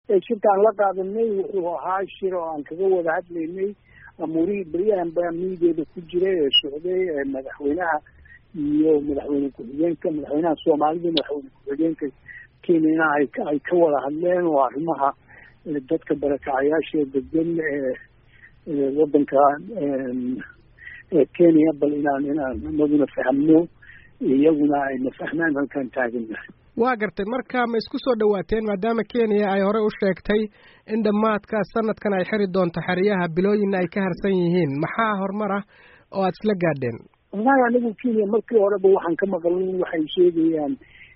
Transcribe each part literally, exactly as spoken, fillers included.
shirkaan la qaadanay wuxuu ahaa shir oo aan kaga wada hadlaynay amuurihii beryahan baa miideeda ku jiray ee socday ee madaxweynaha iyo madaxweyne ku-xigeenka madaxweynaha soomaalida madaxweyne ku-xigeenka kenyana ay ay ka wada hadleen oo arrimaha dadka barakacayaasha degan ee wadanka kenya bal inaan inaan anaguna fahmno iyaguna ayna fahmaan halkaan taaganahay. waa gartay marka ma isku soo dhawaateen maadaama kenya ay hore u sheegtay in dhammaadka sanadkan ay xiri doonto xeryaha bilooyinna ay ka harsan yihiin maxaa horumar ah oo aada isla gaadheen? wallahi anigu kenya markii horeba waxaan ka maqalnay waxay sheegayaan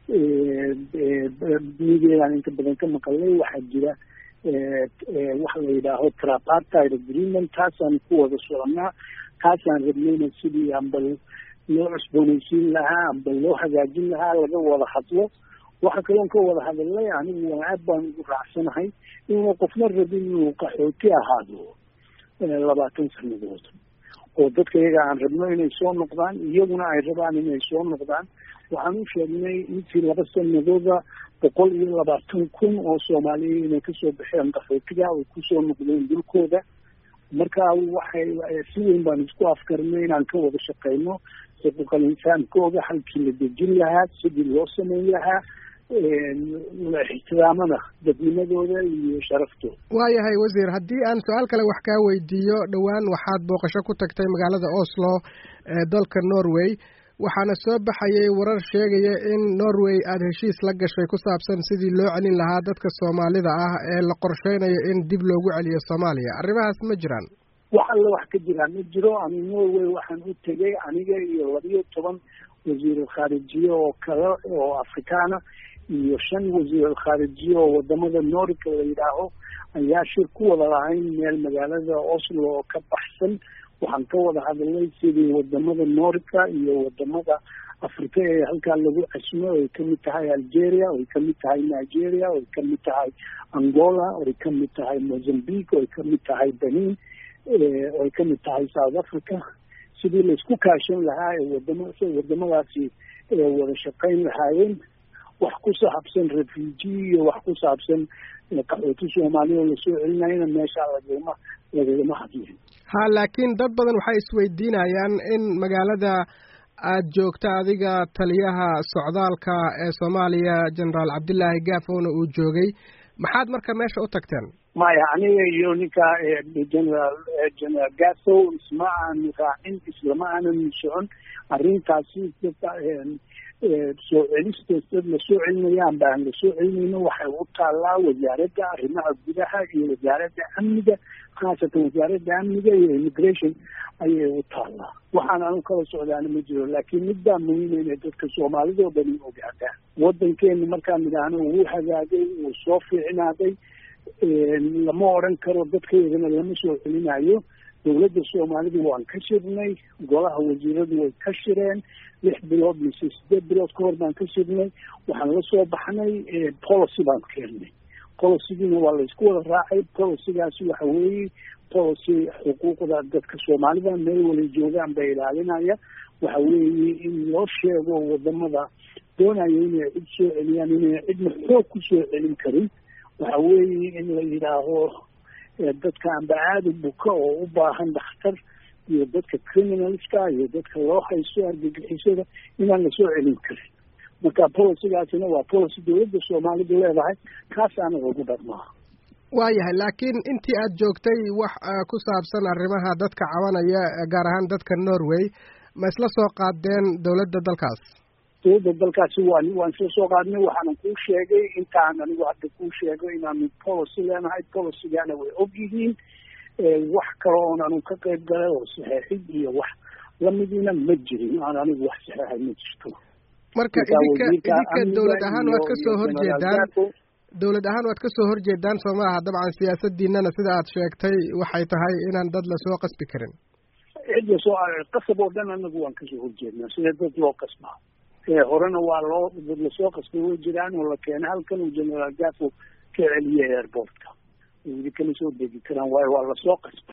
mideedaan inta badan ka maqalnay waxaa jira waxa la yidhaaho tripartite agreement taasaan ku wada soconaa taasaan rabnayna sidii amba loo cusboonaysiin lahaa amba loo hagaajin lahaa laga wada hadlo. waxa kaloon ka wada hadalnay anigu waa aad baan ugu raacsanahay inuu qofna rabin inuu qaxooti ahaado labaatan sanadood oo dadka iyaga aan rabno inay soo noqdaan iyaguna ay rabaan inay soo noqdaan. waxaan u sheegnay intii laba sanadooda boqol iyo labaatan kun oo soomaaliya inay kasoo baxeen qaxootiga ay kusoo noqdeen dhulkooda. marka waxay si weyn baan isku afkarnay inaan ka wada shaqeyno xuquuqal insaankooda halkii la dejin lahaa sidii loo sameyn lahaa ixtiraamada dadnimadooda iyo sharaftooda. waayahay wasiir haddii aan su-aal kale wax kaa weydiiyo dhowaan waxaad booqasho ku tagtay magaalada Oslo ee dalka Norway waxaana soo baxayay warar sheegaya in Norway aada heshiis la gashay ku saabsan sidii loo celin lahaa dadka Soomaalida ah ee la qorsheynayo in dib loogu celiyo Soomaaliya. arrimahaas ma jiraan? wax alla wax ka jiraan ma jiro. ani Norway waxaan u tegay aniga iyo labiyo toban wasiir khaarijiye oo kale oo Afrikaana iyo shan wasiir khaarijiye oo wadamada Nordic la yidhaaho ayaa shir ku wada lahayn meel magaalada Oslo oo ka baxsan. waxaan ka wada hadalnay sidii wadamada Nordica iyo wadamada Afrika ee halkaa lagu casmo ay kamid tahay Algeria ay kamid tahay Nigeria ay kamid tahay Angola ay kamid tahay Mozambique ay kamid tahay Benin ay kamid tahay South Africa sidii la isku kaashan lahaa ee wadamada wadamadaasi ee wada shaqeyn lahaayeen wax ku saabsan refugee iyo wax ku saabsan qaxooti Soomaaliya oo lasoo celinayna meesha lagama lagama hadlin. ha laakiin dad badan waxay isweydiinayaan in magaalada aad joogta adiga taliyaha socdaalka ee Soomaaliya General Cabdullaahi Gaafowna uu joogay maxaad marka meesha u tagteen? maya aniga iyo ninka General General Gaafow isma aan raacin islama aanan socon arrintaasi soo celisteeda la soo celinayaan baan la soo celinayno waxay u taalaa wasaaradda arrimaha gudaha iyo wasaaradda amniga khaasatan wasaaradda amniga iyo immigration ayay u taalaa. waxaan anu kala socdaana ma jiro laakiin mid baa muhiima inay dadka Soomaalida oo dhan ogaadaan wadankeena markaan midahno wuu hagaagay wuu soo fiicnaaday lama odhan karo dadkaydana lama soo celinayo. dowladda Soomaalida waan ka shirnay golaha wasiiradu way ka shireen lix bilood mise sideed bilood ka hor baan ka shirnay waxaan la soo baxnay policy baan keenay. policygiina waa la isku wada raacay. policygaasi waxa weeye policy xuquuqda dadka Soomaalida meel wala joogaan bay ilaalinaya. waxa weeye in loo sheego wadamada doonaya inay cid soo celiyaan inay cidna xoog ku soo celin karin. waxa weeye in la yidhaaho dadka amba aada buka oo u baahan dhakhtar iyo dadka criminalska iyo dadka loo haysto argagixisada inaan lasoo celin karin. marka policygaasina waa policy dowladda Soomaalida leedahay kaas anaga ugu dhaqmaa. waayahay laakiin intii aad joogtay wax ku saabsan arrimaha dadka cabanaya gaar ahaan dadka Norway ma isla soo qaadeen dowladda dalkaas? dowladda dalkaasi waan waan isla soo qaadnay. waxaanan kuu sheegay intaan anigu hadda kuu sheego inaanu policy leenahay. policygaana way og yihiin wax kale oon anu ka qayb galay oo saxeexid iyo wax lamidina ma jirin. aan anigu wax saxeexay ma jirto. marka idinka idinka dowlad ahaan waad ka soo horjeedaan dowlad ahaan waad ka soo horjeedaan soo maaha dabcan siyaasadiinana sida aad sheegtay waxay tahay inaan dad lasoo qasbi karin. cid lasoo qasab oo dhan anagu waan kasoo horjeednaa sida dad loo qasbaa. horena waa loo dad lasoo qasbay way jiraan oo la keenay halkan uu General Gaafo ka celiyay airportka. weli kama soo degi karaan waayo waa lasoo qasbay.